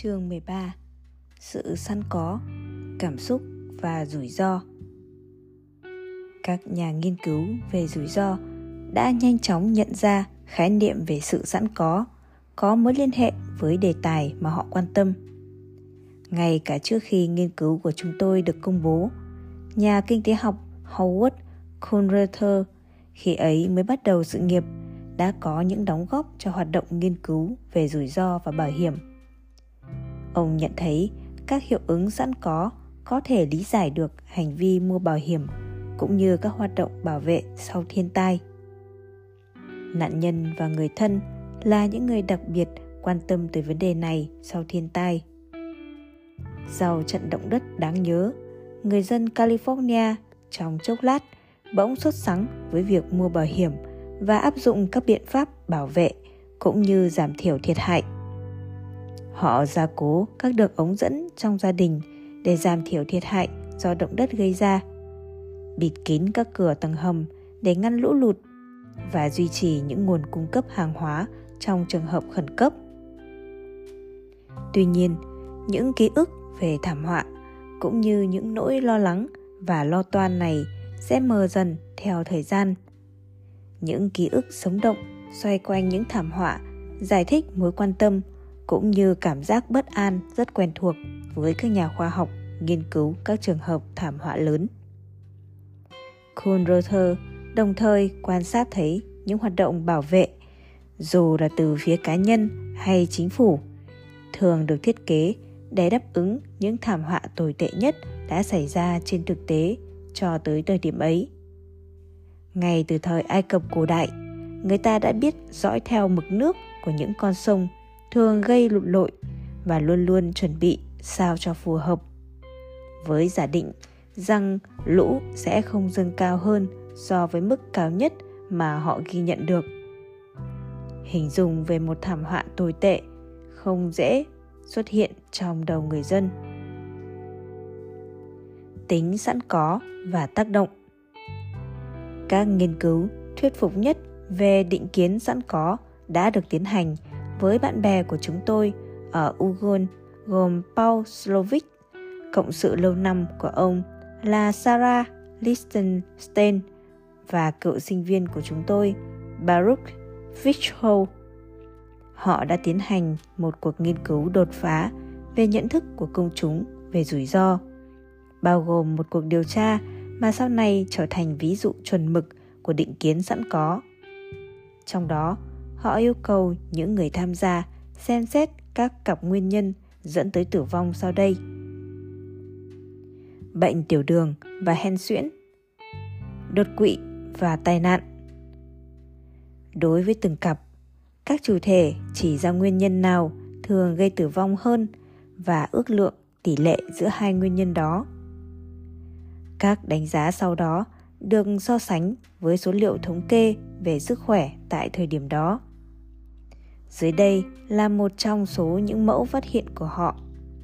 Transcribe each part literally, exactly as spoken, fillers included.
Chương mười ba. Sự sẵn có, cảm xúc và rủi ro. Các nhà nghiên cứu về rủi ro đã nhanh chóng nhận ra khái niệm về sự sẵn có có mối liên hệ với đề tài mà họ quan tâm. Ngay cả trước khi nghiên cứu của chúng tôi được công bố, nhà kinh tế học Howard Conrother khi ấy mới bắt đầu sự nghiệp đã có những đóng góp cho hoạt động nghiên cứu về rủi ro và bảo hiểm. Ông nhận thấy các hiệu ứng sẵn có có thể lý giải được hành vi mua bảo hiểm cũng như các hoạt động bảo vệ sau thiên tai. Nạn nhân và người thân là những người đặc biệt quan tâm tới vấn đề này sau thiên tai. Sau trận động đất đáng nhớ, người dân California trong chốc lát bỗng sốt sắng với việc mua bảo hiểm và áp dụng các biện pháp bảo vệ cũng như giảm thiểu thiệt hại. Họ gia cố các đường ống dẫn trong gia đình để giảm thiểu thiệt hại do động đất gây ra, bịt kín các cửa tầng hầm để ngăn lũ lụt và duy trì những nguồn cung cấp hàng hóa trong trường hợp khẩn cấp. Tuy nhiên, những ký ức về thảm họa cũng như những nỗi lo lắng và lo toan này sẽ mờ dần theo thời gian. Những ký ức sống động xoay quanh những thảm họa giải thích mối quan tâm cũng như cảm giác bất an rất quen thuộc với các nhà khoa học nghiên cứu các trường hợp thảm họa lớn. Conrother đồng thời quan sát thấy những hoạt động bảo vệ, dù là từ phía cá nhân hay chính phủ, thường được thiết kế để đáp ứng những thảm họa tồi tệ nhất đã xảy ra trên thực tế cho tới thời điểm ấy. Ngay từ thời Ai Cập cổ đại, người ta đã biết dõi theo mực nước của những con sông thường gây lụt lội và luôn luôn chuẩn bị sao cho phù hợp, với giả định rằng lũ sẽ không dâng cao hơn so với mức cao nhất mà họ ghi nhận được. Hình dung về một thảm họa tồi tệ không dễ xuất hiện trong đầu người dân. Tính sẵn có và tác động. Các nghiên cứu thuyết phục nhất về định kiến sẵn có đã được tiến hành với bạn bè của chúng tôi ở Ugon gồm Paul Slovic, cộng sự lâu năm của ông là Sarah Lichtenstein và cựu sinh viên của chúng tôi Baruch Fischhoff. Họ đã tiến hành một cuộc nghiên cứu đột phá về nhận thức của công chúng về rủi ro, bao gồm một cuộc điều tra mà sau này trở thành ví dụ chuẩn mực của định kiến sẵn có. Trong đó, họ yêu cầu những người tham gia xem xét các cặp nguyên nhân dẫn tới tử vong sau đây: bệnh tiểu đường và hen suyễn, đột quỵ và tai nạn. Đối với từng cặp, các chủ thể chỉ ra nguyên nhân nào thường gây tử vong hơn và ước lượng tỷ lệ giữa hai nguyên nhân đó. Các đánh giá sau đó được so sánh với số liệu thống kê về sức khỏe tại thời điểm đó. Dưới đây là một trong số những mẫu phát hiện của họ.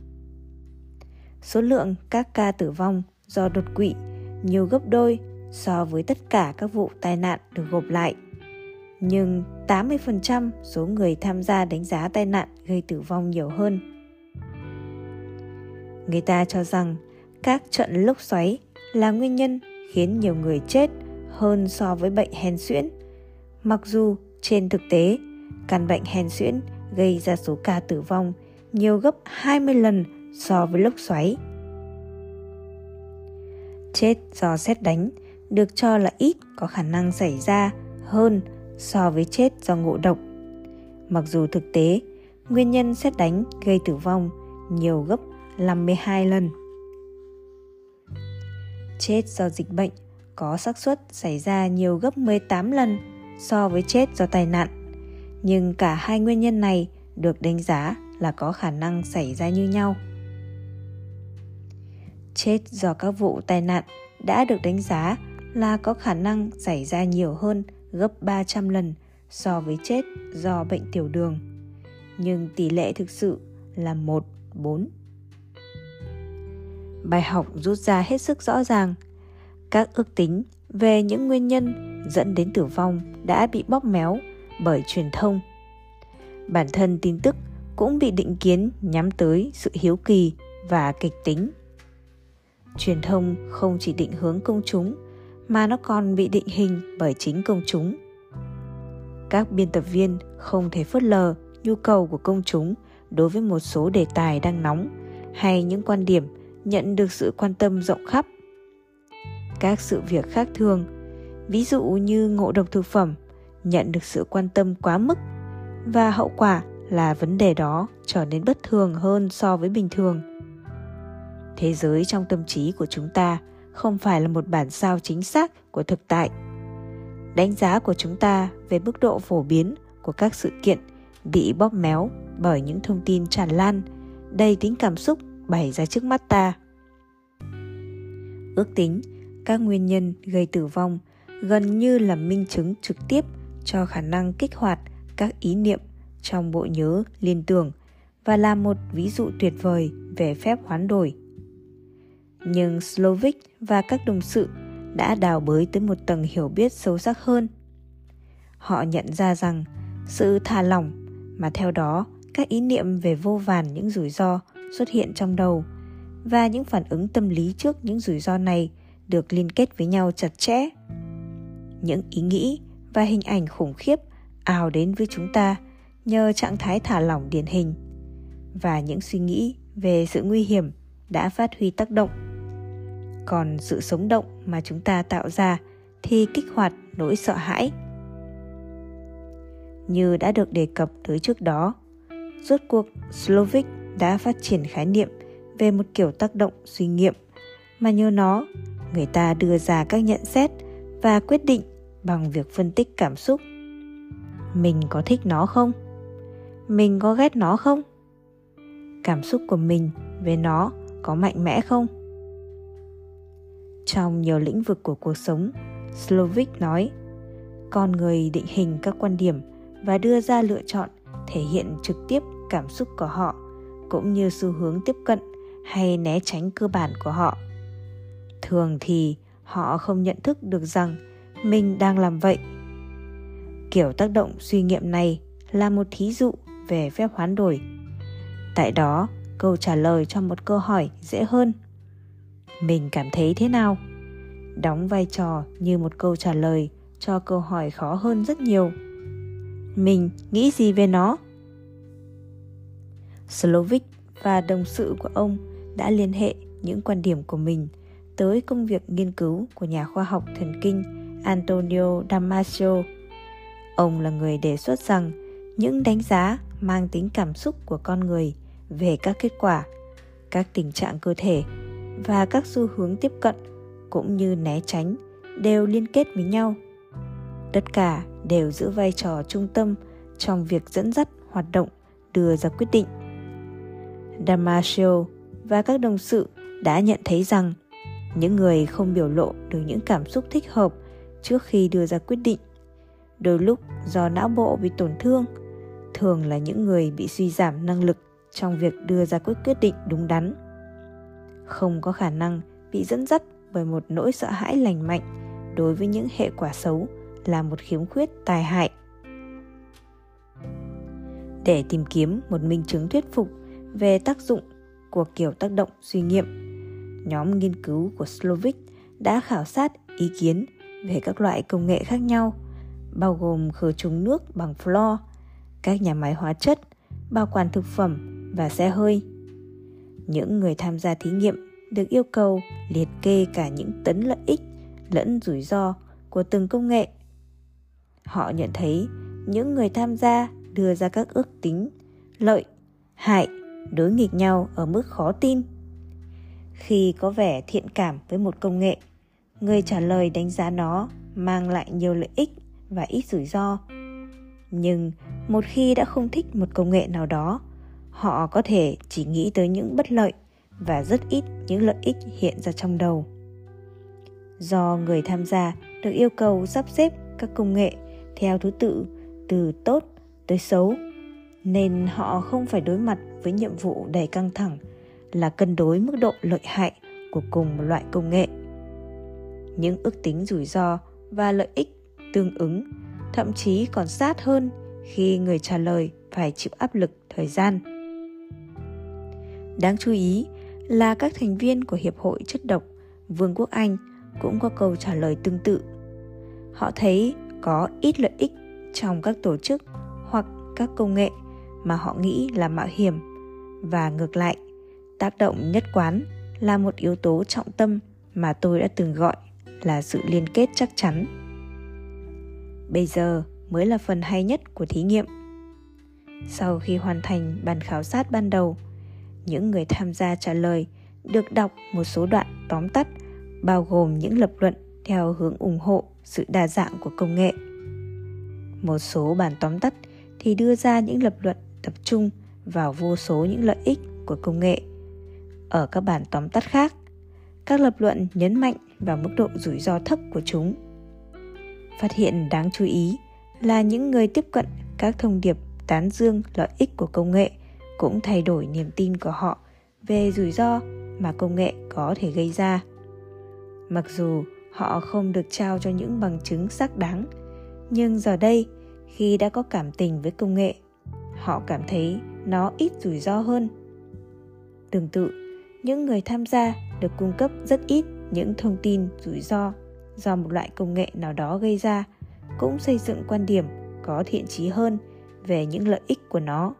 Số lượng các ca tử vong do đột quỵ nhiều gấp đôi so với tất cả các vụ tai nạn được gộp lại. Nhưng tám mươi phần trăm số người tham gia đánh giá tai nạn gây tử vong nhiều hơn. Người ta cho rằng các trận lốc xoáy là nguyên nhân khiến nhiều người chết hơn so với bệnh hen suyễn, mặc dù trên thực tế, căn bệnh hen suyễn gây ra số ca tử vong nhiều gấp hai mươi lần so với lốc xoáy. Chết do sét đánh được cho là ít có khả năng xảy ra hơn so với chết do ngộ độc, mặc dù thực tế, nguyên nhân sét đánh gây tử vong nhiều gấp năm mươi hai lần. Chết do dịch bệnh có xác suất xảy ra nhiều gấp mười tám lần so với chết do tai nạn, nhưng cả hai nguyên nhân này được đánh giá là có khả năng xảy ra như nhau. Chết do các vụ tai nạn đã được đánh giá là có khả năng xảy ra nhiều hơn gấp ba trăm lần so với chết do bệnh tiểu đường, nhưng tỷ lệ thực sự là một bốn. Bài học rút ra hết sức rõ ràng. Các ước tính về những nguyên nhân dẫn đến tử vong đã bị bóp méo bởi truyền thông. Bản thân tin tức cũng bị định kiến nhắm tới sự hiếu kỳ và kịch tính. Truyền thông không chỉ định hướng công chúng mà nó còn bị định hình bởi chính công chúng. Các biên tập viên không thể phớt lờ nhu cầu của công chúng đối với một số đề tài đang nóng hay những quan điểm nhận được sự quan tâm rộng khắp. Các sự việc khác thường, ví dụ như ngộ độc thực phẩm, nhận được sự quan tâm quá mức và hậu quả là vấn đề đó trở nên bất thường hơn so với bình thường. Thế giới trong tâm trí của chúng ta không phải là một bản sao chính xác của thực tại. Đánh giá của chúng ta về mức độ phổ biến của các sự kiện bị bóp méo bởi những thông tin tràn lan, đầy tính cảm xúc bày ra trước mắt ta. Ước tính, các nguyên nhân gây tử vong gần như là minh chứng trực tiếp cho khả năng kích hoạt các ý niệm trong bộ nhớ liên tưởng và là một ví dụ tuyệt vời về phép hoán đổi. Nhưng Slovic và các đồng sự đã đào bới tới một tầng hiểu biết sâu sắc hơn. Họ nhận ra rằng sự thả lỏng mà theo đó các ý niệm về vô vàn những rủi ro xuất hiện trong đầu và những phản ứng tâm lý trước những rủi ro này được liên kết với nhau chặt chẽ. Những ý nghĩ và hình ảnh khủng khiếp ào đến với chúng ta nhờ trạng thái thả lỏng điển hình, và những suy nghĩ về sự nguy hiểm đã phát huy tác động. Còn sự sống động mà chúng ta tạo ra thì kích hoạt nỗi sợ hãi. Như đã được đề cập tới trước đó, rốt cuộc Slovic đã phát triển khái niệm về một kiểu tác động suy nghiệm mà nhờ nó, người ta đưa ra các nhận xét và quyết định bằng việc phân tích cảm xúc. Mình có thích nó không? Mình có ghét nó không? Cảm xúc của mình về nó có mạnh mẽ không? Trong nhiều lĩnh vực của cuộc sống, Slovic nói, con người định hình các quan điểm và đưa ra lựa chọn thể hiện trực tiếp cảm xúc của họ, cũng như xu hướng tiếp cận hay né tránh cơ bản của họ. Thường thì họ không nhận thức được rằng mình đang làm vậy. Kiểu tác động suy nghiệm này là một thí dụ về phép hoán đổi. Tại đó, câu trả lời cho một câu hỏi dễ hơn. Mình cảm thấy thế nào? Đóng vai trò như một câu trả lời cho câu hỏi khó hơn rất nhiều. Mình nghĩ gì về nó? Slovic và đồng sự của ông đã liên hệ những quan điểm của mình tới công việc nghiên cứu của nhà khoa học thần kinh Antonio Damasio. Ông là người đề xuất rằng những đánh giá mang tính cảm xúc của con người về các kết quả, các tình trạng cơ thể và các xu hướng tiếp cận cũng như né tránh đều liên kết với nhau. Tất cả đều giữ vai trò trung tâm trong việc dẫn dắt hoạt động đưa ra quyết định. Damasio và các đồng sự đã nhận thấy rằng những người không biểu lộ được những cảm xúc thích hợp trước khi đưa ra quyết định, đôi lúc do não bộ bị tổn thương, thường là những người bị suy giảm năng lực trong việc đưa ra quyết quyết định đúng đắn. Không có khả năng bị dẫn dắt bởi một nỗi sợ hãi lành mạnh đối với những hệ quả xấu là một khiếm khuyết tai hại. Để tìm kiếm một minh chứng thuyết phục về tác dụng của kiểu tác động suy nghiệm, nhóm nghiên cứu của Slovic đã khảo sát ý kiến về các loại công nghệ khác nhau, bao gồm khử trùng nước bằng fluor, các nhà máy hóa chất, bảo quản thực phẩm và xe hơi. Những người tham gia thí nghiệm được yêu cầu liệt kê cả những tấn lợi ích lẫn rủi ro của từng công nghệ. Họ nhận thấy những người tham gia đưa ra các ước tính lợi, hại đối nghịch nhau ở mức khó tin. Khi có vẻ thiện cảm với một công nghệ, người trả lời đánh giá nó mang lại nhiều lợi ích và ít rủi ro. Nhưng một khi đã không thích một công nghệ nào đó, họ có thể chỉ nghĩ tới những bất lợi và rất ít những lợi ích hiện ra trong đầu. Do người tham gia được yêu cầu sắp xếp các công nghệ theo thứ tự từ tốt tới xấu, nên họ không phải đối mặt với nhiệm vụ đầy căng thẳng là cân đối mức độ lợi hại của cùng một loại công nghệ. Những ước tính rủi ro và lợi ích tương ứng thậm chí còn sát hơn khi người trả lời phải chịu áp lực thời gian. Đáng chú ý là các thành viên của Hiệp hội Chất độc Vương quốc Anh cũng có câu trả lời tương tự. Họ thấy có ít lợi ích trong các tổ chức hoặc các công nghệ mà họ nghĩ là mạo hiểm, và ngược lại, tác động nhất quán là một yếu tố trọng tâm mà tôi đã từng gọi là sự liên kết chắc chắn. Bây giờ mới là phần hay nhất của thí nghiệm. Sau khi hoàn thành bản khảo sát ban đầu, những người tham gia trả lời được đọc một số đoạn tóm tắt bao gồm những lập luận theo hướng ủng hộ sự đa dạng của công nghệ. Một số bản tóm tắt thì đưa ra những lập luận tập trung vào vô số những lợi ích của công nghệ. Ở các bản tóm tắt khác, các lập luận nhấn mạnh vào mức độ rủi ro thấp của chúng. Phát hiện đáng chú ý là những người tiếp cận các thông điệp tán dương lợi ích của công nghệ cũng thay đổi niềm tin của họ về rủi ro mà công nghệ có thể gây ra. Mặc dù họ không được trao cho những bằng chứng xác đáng, nhưng giờ đây, khi đã có cảm tình với công nghệ, họ cảm thấy nó ít rủi ro hơn. Tương tự, những người tham gia được cung cấp rất ít những thông tin rủi ro do một loại công nghệ nào đó gây ra cũng xây dựng quan điểm có thiện chí hơn về những lợi ích của nó.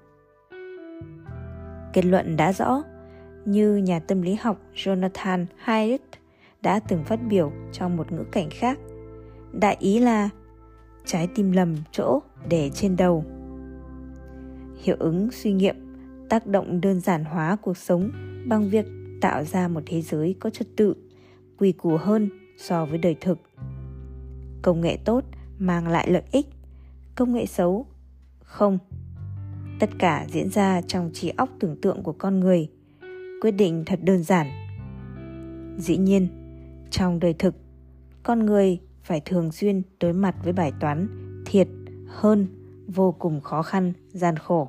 Kết luận đã rõ, như nhà tâm lý học Jonathan Haidt đã từng phát biểu trong một ngữ cảnh khác. Đại ý là trái tim lầm chỗ để trên đầu. Hiệu ứng suy nghiệm tác động đơn giản hóa cuộc sống bằng việc tạo ra một thế giới có trật tự, quy củ hơn so với đời thực. Công nghệ tốt mang lại lợi ích, công nghệ xấu không. Tất cả diễn ra trong trí óc tưởng tượng của con người. Quyết định thật đơn giản. Dĩ nhiên, trong đời thực, con người phải thường xuyên đối mặt với bài toán thiệt hơn vô cùng khó khăn, gian khổ.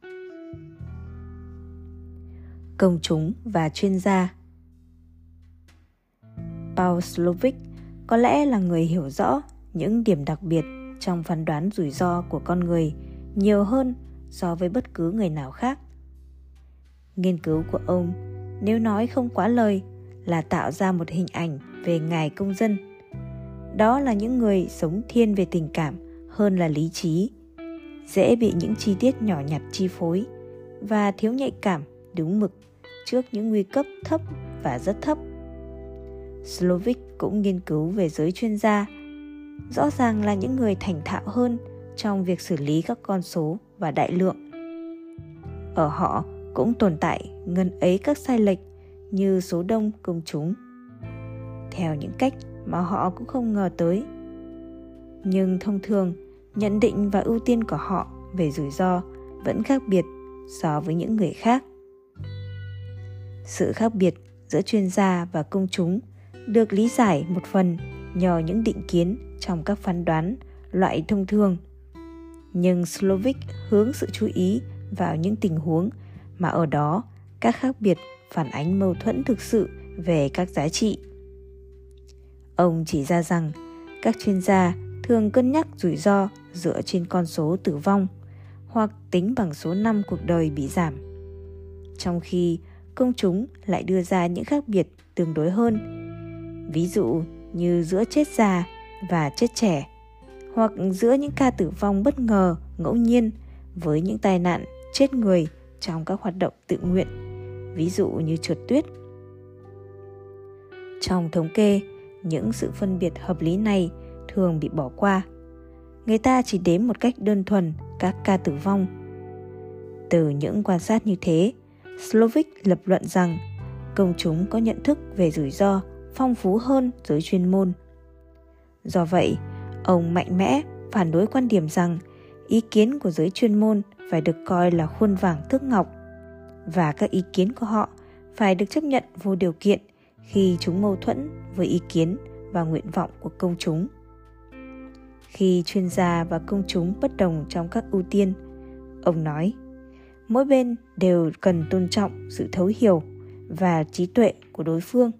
Công chúng và chuyên gia. Paul Slovic có lẽ là người hiểu rõ những điểm đặc biệt trong phán đoán rủi ro của con người nhiều hơn so với bất cứ người nào khác. Nghiên cứu của ông, nếu nói không quá lời, là tạo ra một hình ảnh về ngài công dân. Đó là những người sống thiên về tình cảm hơn là lý trí, dễ bị những chi tiết nhỏ nhặt chi phối và thiếu nhạy cảm đúng mực trước những nguy cấp thấp và rất thấp. Slovic cũng nghiên cứu về giới chuyên gia, rõ ràng là những người thành thạo hơn trong việc xử lý các con số và đại lượng. Ở họ cũng tồn tại ngần ấy các sai lệch như số đông công chúng, theo những cách mà họ cũng không ngờ tới. Nhưng thông thường, nhận định và ưu tiên của họ về rủi ro vẫn khác biệt so với những người khác. Sự khác biệt giữa chuyên gia và công chúng được lý giải một phần nhờ những định kiến trong các phán đoán loại thông thường. Nhưng Slovic hướng sự chú ý vào những tình huống mà ở đó các khác biệt phản ánh mâu thuẫn thực sự về các giá trị. Ông chỉ ra rằng các chuyên gia thường cân nhắc rủi ro dựa trên con số tử vong hoặc tính bằng số năm cuộc đời bị giảm, trong khi công chúng lại đưa ra những khác biệt tương đối hơn, ví dụ như giữa chết già và chết trẻ, hoặc giữa những ca tử vong bất ngờ, ngẫu nhiên với những tai nạn chết người trong các hoạt động tự nguyện, ví dụ như trượt tuyết. Trong thống kê, những sự phân biệt hợp lý này thường bị bỏ qua. Người ta chỉ đếm một cách đơn thuần các ca tử vong. Từ những quan sát như thế, Slovic lập luận rằng công chúng có nhận thức về rủi ro phong phú hơn giới chuyên môn. Do vậy, ông mạnh mẽ phản đối quan điểm rằng ý kiến của giới chuyên môn phải được coi là khuôn vàng thước ngọc, và các ý kiến của họ phải được chấp nhận vô điều kiện khi chúng mâu thuẫn với ý kiến và nguyện vọng của công chúng. Khi chuyên gia và công chúng bất đồng trong các ưu tiên, ông nói, mỗi bên đều cần tôn trọng sự thấu hiểu và trí tuệ của đối phương.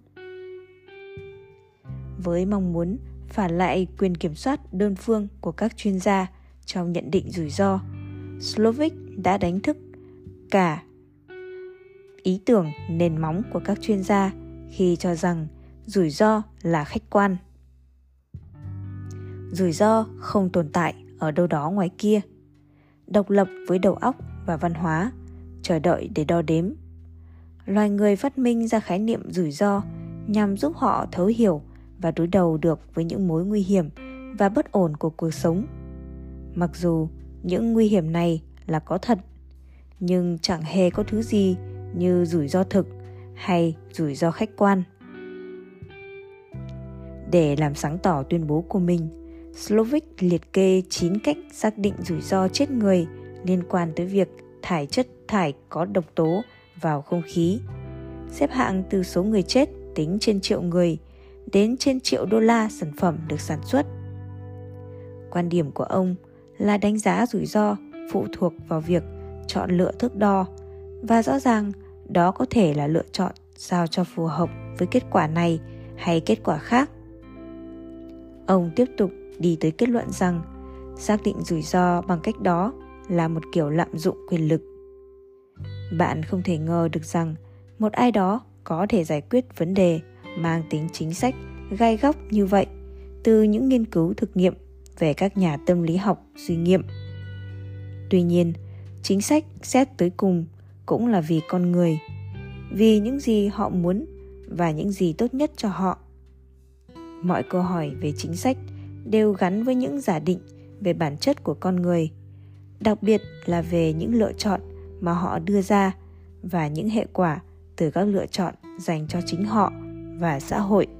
Với mong muốn phản lại quyền kiểm soát đơn phương của các chuyên gia trong nhận định rủi ro, Slovic đã đánh thức cả ý tưởng nền móng của các chuyên gia khi cho rằng rủi ro là khách quan. Rủi ro không tồn tại ở đâu đó ngoài kia, độc lập với đầu óc và văn hóa, chờ đợi để đo đếm. Loài người phát minh ra khái niệm rủi ro nhằm giúp họ thấu hiểu và đối đầu được với những mối nguy hiểm và bất ổn của cuộc sống. Mặc dù những nguy hiểm này là có thật, nhưng chẳng hề có thứ gì như rủi ro thực hay rủi ro khách quan. Để làm sáng tỏ tuyên bố của mình, Slovic liệt kê chín cách xác định rủi ro chết người liên quan tới việc thải chất thải có độc tố vào không khí, xếp hạng từ số người chết tính trên triệu người đến trên triệu đô la sản phẩm được sản xuất. Quan điểm của ông là đánh giá rủi ro phụ thuộc vào việc chọn lựa thước đo, và rõ ràng đó có thể là lựa chọn sao cho phù hợp với kết quả này hay kết quả khác. Ông tiếp tục đi tới kết luận rằng xác định rủi ro bằng cách đó là một kiểu lạm dụng quyền lực. Bạn không thể ngờ được rằng một ai đó có thể giải quyết vấn đề mang tính chính sách gai góc như vậy từ những nghiên cứu thực nghiệm về các nhà tâm lý học suy nghiệm. Tuy nhiên, chính sách xét tới cùng cũng là vì con người, vì những gì họ muốn và những gì tốt nhất cho họ. Mọi câu hỏi về chính sách đều gắn với những giả định về bản chất của con người, đặc biệt là về những lựa chọn mà họ đưa ra và những hệ quả từ các lựa chọn dành cho chính họ và xã hội.